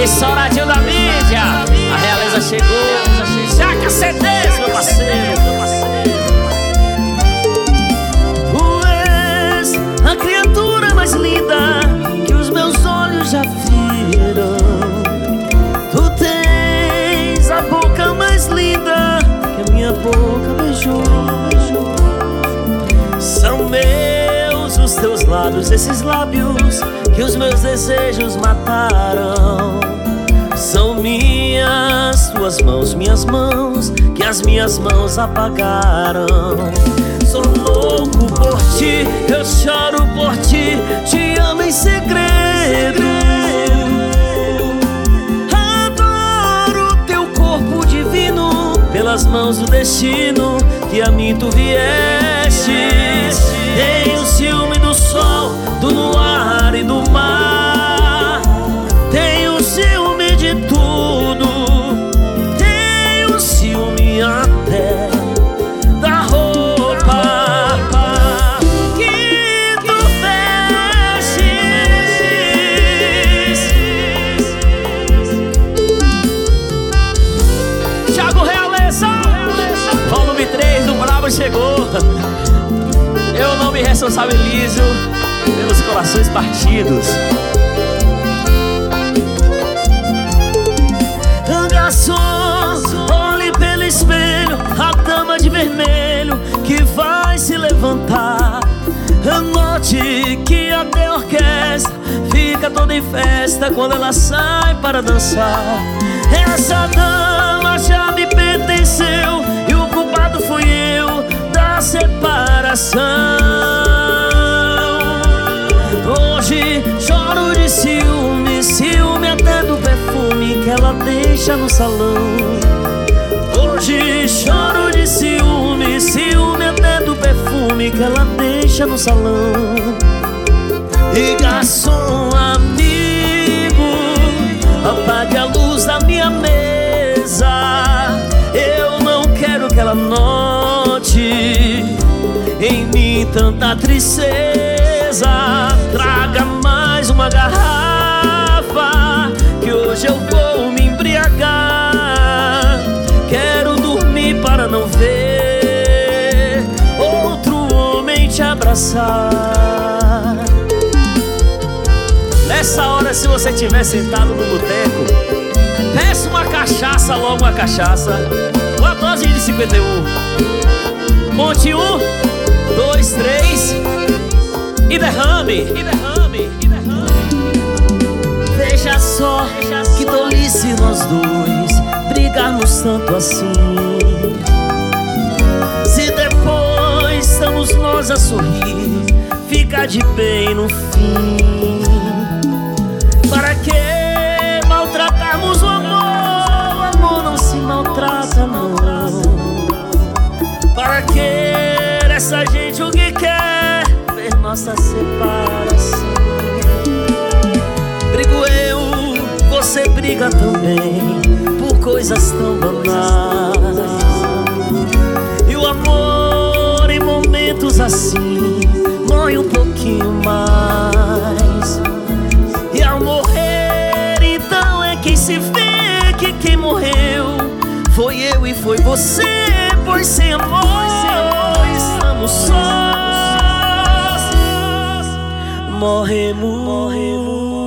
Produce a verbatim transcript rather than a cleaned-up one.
Estouradinho da mídia, a realeza chegou. Jaca C Ds, meu parceiro, meu parceiro. Tu és a criatura mais linda que os meus olhos já viram. Tu tens a boca mais linda que a minha boca beijou. São meus os teus lábios, esses lábios que os meus desejos mataram. São minhas tuas mãos, minhas mãos, que as minhas mãos apagaram. Sou louco por ti, eu choro por ti, te amo em segredo. Adoro teu corpo divino, pelas mãos do destino que a mim tu vieste. Tenho ciúme do sol, do luar e do mar. Tenho ciúme de tudo. Tenho ciúme até da roupa que tu vestes. Thiago Realeza, volume três do Brabo chegou. Eu não me responsabilizo pelos corações partidos. Garçom, olhe pelo espelho a dama de vermelho que vai se levantar. Note que até a orquestra fica toda em festa quando ela sai para dançar. Essa dama já me pertenceu e o culpado fui eu da separação. Hoje choro de ciúme, ciúme até do perfume que ela deixa no salão. Hoje choro de ciúme, ciúme até do perfume que ela deixa no salão. E garçom amigo, apague a luz da minha mesa. Eu não quero que ela note em mim tanta tristeza. Traga mais uma garrafa que hoje eu vou me embriagar. Quero dormir para não ver outro homem te abraçar. Nessa hora, se você estiver sentado no boteco, peça uma cachaça, logo uma cachaça, uma dose de cinquenta e um. Conte um, dois, três e derrame, e derrame, e derrame. Veja só que tolice nós dois brigarmos tanto assim. Se depois estamos nós a sorrir, fica de bem no fim. Para que maltratarmos o amor? O amor não se maltrata não. Para que essa gente o que quer? Ver nossa separação. Brigo eu, você briga também, por coisas tão banais. E o amor em momentos assim morre um pouquinho mais. E ao morrer então é que se vê que quem morreu foi eu e foi você. Pois sem amor estamos sós, morremos.